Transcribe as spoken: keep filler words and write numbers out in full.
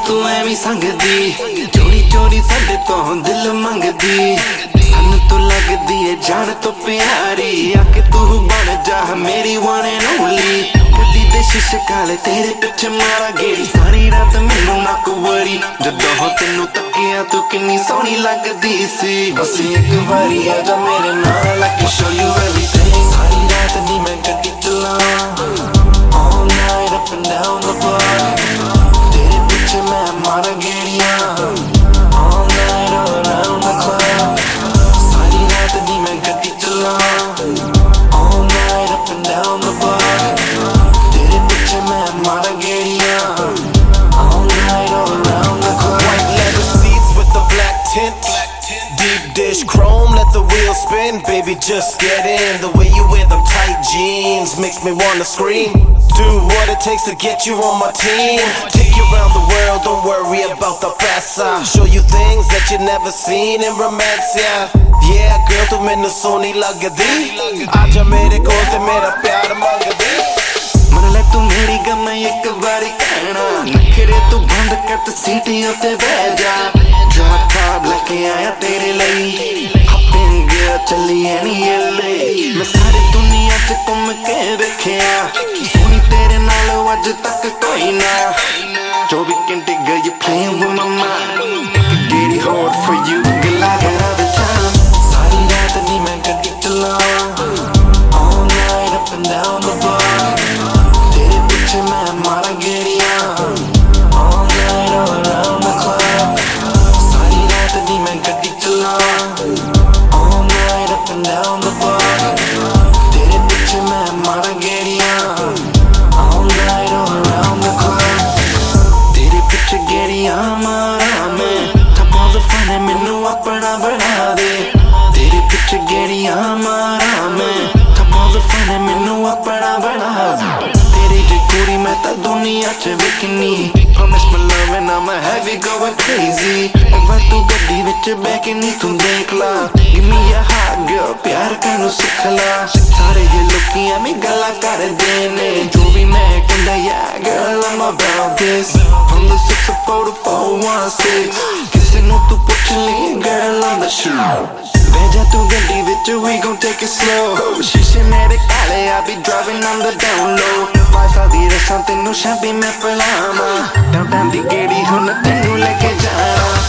तू एवी संगदी चोरी चोरी साडे तो दिल मंगदी सानू तो लगदी है जान तो प्यारी आके तू बन जा मेरी वन एंड ओनली गड्डी दे शीशे काले तेरे पिछे मारा गेड़ी सारी रात मैनू ना कुवरी जदों तेनू तकिया तू किन्नी सोहनी लगदी सी बस एक बारी आ जा मेरे नाल I can show you everything सारी रात नी मैं गड्डी चलावां all night up and down the block तेरे पिछे मैं मारा गेड़ियां all night all around the clock सारी रात नी मैं गड्डी चलावां all night up and down the block तेरे पिछे मैं मारा गेड़ियां all night all around the clock white leather seats with the black tint deep dish chrome let the wheels spin baby just get in the way you wear them tight jeans makes me wanna scream do what it takes to get you on my team take you around the world don't worry about the past I'll show you things that you never seen in romance yeah yeah girl tu mainu soni lagdi aaja mere kol te mera pyar mangdi मन ले तू मेरी गम एक बारी कहना नखरे तू बंद कर ते सीटी उत्ते बह जा ड्राइव कार लेके आया तेरे लिए हॉपिंग चली एनी एले मैं सारी दुनिया च घूम के देखिया सोनी तेरे नाल अज तक कोई ना चौबीस घंटे girl you playing with my mind get it hard for you girl I got all the time सारी रात नी मैं गड्डी चलावां all night up and down the block तेरे पिछे मैं मारा गेड़ियां all night all around the clock सारी रात नी मैं गड्डी चलावां all night up and down the block तेरे पिछे मैं मारा गेड़ियां all night all around the clock तेरे पिछे गेड़ियां मारा मैं थप्पड़ दे फने मैनू अपना बना दे तेरे पिछे गेड़ियां मारा मैं थप्पड़ दे फने मैनू अपना बना दे तेरी जे कुड़ी मैं तां दुनिया च विकनी promise my love and I'ma have you going crazy एक बार तू गड्डी विच बैठ के नी तू देख ला give me a hot girl प्यार करनू सिख ला सारे ये लोकी एवें गल्लां करदे ने जो भी मैं कहंदा yeah girl I'm about this from the six oh four to four one six किसे नू तू पुछ ली girl I'm the shit बह जा तू गड्डी विच we gon' take it slow शीशे मेरे काले I be driving on the down low five star दी रसां तैनू शैंपी मैं पिलावां डाउन टाउन दी गेड़ी हुण तैनू लेके जावां